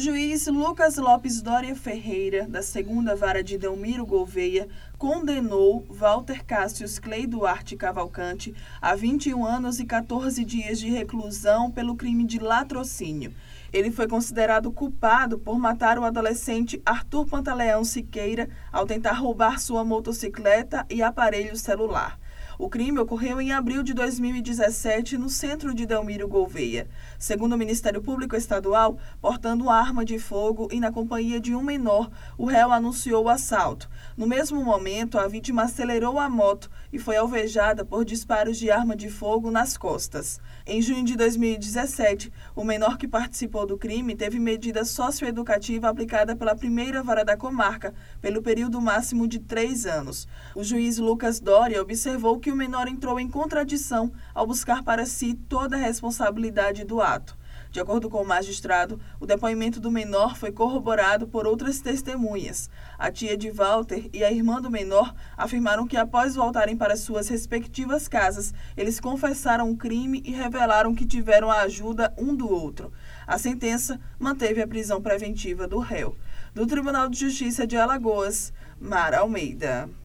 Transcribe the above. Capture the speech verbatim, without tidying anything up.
juiz Lucas Lopes Doria Ferreira, da segunda Vara de Delmiro Gouveia, condenou Walter Cássius Clay Duarte Cavalcante a vinte e um anos e quatorze dias de reclusão pelo crime de latrocínio. Ele foi considerado culpado por matar o adolescente Arthur Pantaleão Siqueira ao tentar roubar sua motocicleta e aparelho celular. O crime ocorreu em abril de dois mil e dezessete no centro de Delmiro Gouveia. Segundo o Ministério Público Estadual, portando arma de fogo e na companhia de um menor, o réu anunciou o assalto. No mesmo momento, a vítima acelerou a moto e foi alvejada por disparos de arma de fogo nas costas. Em junho de dois mil e dezessete, o menor que participou do crime teve medida socioeducativa aplicada pela primeira vara da comarca, pelo período máximo de três anos. O juiz Lucas Doria observou que o menor entrou em contradição ao buscar para si toda a responsabilidade do ato. De acordo com o magistrado, o depoimento do menor foi corroborado por outras testemunhas. A tia de Walter e a irmã do menor afirmaram que, após voltarem para suas respectivas casas, eles confessaram o crime e revelaram que tiveram a ajuda um do outro. A sentença manteve a prisão preventiva do réu. Do Tribunal de Justiça de Alagoas, Mara Almeida.